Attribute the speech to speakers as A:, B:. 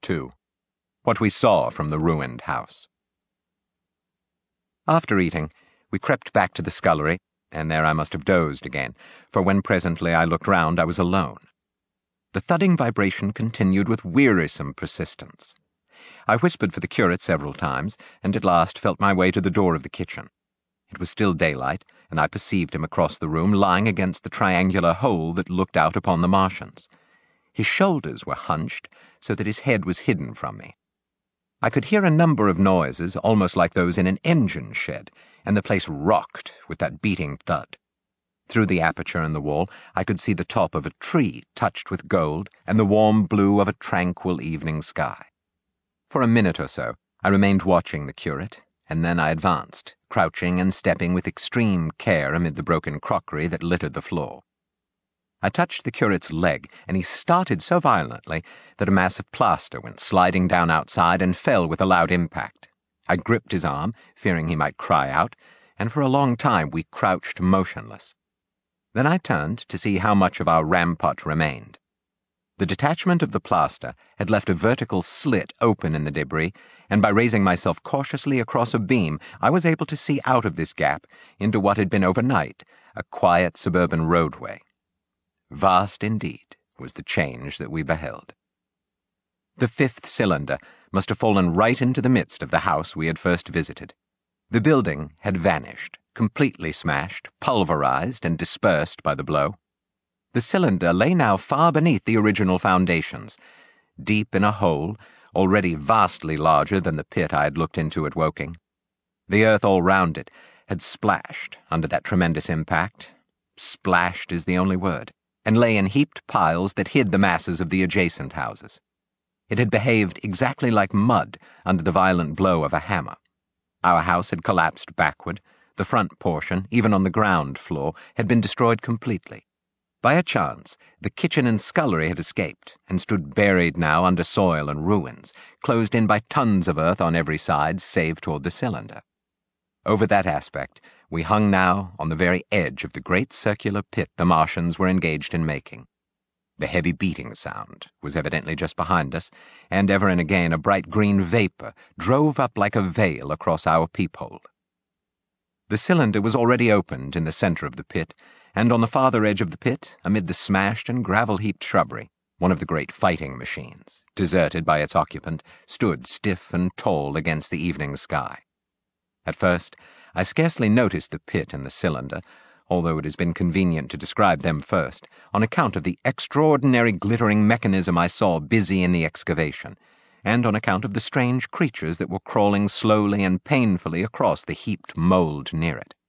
A: 2. What we saw from the ruined house. After eating, we crept back to the scullery, and there I must have dozed again, for when presently I looked round I was alone. The thudding vibration continued with wearisome persistence. I whispered for the curate several times, and at last felt my way to the door of the kitchen. It was still daylight, and I perceived him across the room, lying against the triangular hole that looked out upon the marshes. His shoulders were hunched, so that his head was hidden from me. I could hear a number of noises, almost like those in an engine shed, and the place rocked with that beating thud. Through the aperture in the wall, I could see the top of a tree touched with gold and the warm blue of a tranquil evening sky. For a minute or so, I remained watching the curate, and then I advanced, crouching and stepping with extreme care amid the broken crockery that littered the floor. I touched the curate's leg, and he started so violently that a mass of plaster went sliding down outside and fell with a loud impact. I gripped his arm, fearing he might cry out, and for a long time we crouched motionless. Then I turned to see how much of our rampart remained. The detachment of the plaster had left a vertical slit open in the debris, and by raising myself cautiously across a beam, I was able to see out of this gap into what had been overnight a quiet suburban roadway. Vast indeed was the change that we beheld. The fifth cylinder must have fallen right into the midst of the house we had first visited. The building had vanished, completely smashed, pulverized, and dispersed by the blow. The cylinder lay now far beneath the original foundations, deep in a hole already vastly larger than the pit I had looked into at Woking. The earth all round it had splashed under that tremendous impact. Splashed is the only word, and lay in heaped piles that hid the masses of the adjacent houses. It had behaved exactly like mud under the violent blow of a hammer. Our house had collapsed backward. The front portion, even on the ground floor, had been destroyed completely. By a chance, the kitchen and scullery had escaped, and stood buried now under soil and ruins, closed in by tons of earth on every side, save toward the cylinder. Over that aspect, we hung now on the very edge of the great circular pit the Martians were engaged in making. The heavy beating sound was evidently just behind us, and ever and again a bright green vapor drove up like a veil across our peephole. The cylinder was already opened in the center of the pit, and on the farther edge of the pit, amid the smashed and gravel-heaped shrubbery, one of the great fighting machines, deserted by its occupant, stood stiff and tall against the evening sky. At first, I scarcely noticed the pit and the cylinder, although it has been convenient to describe them first, on account of the extraordinary glittering mechanism I saw busy in the excavation, and on account of the strange creatures that were crawling slowly and painfully across the heaped mold near it.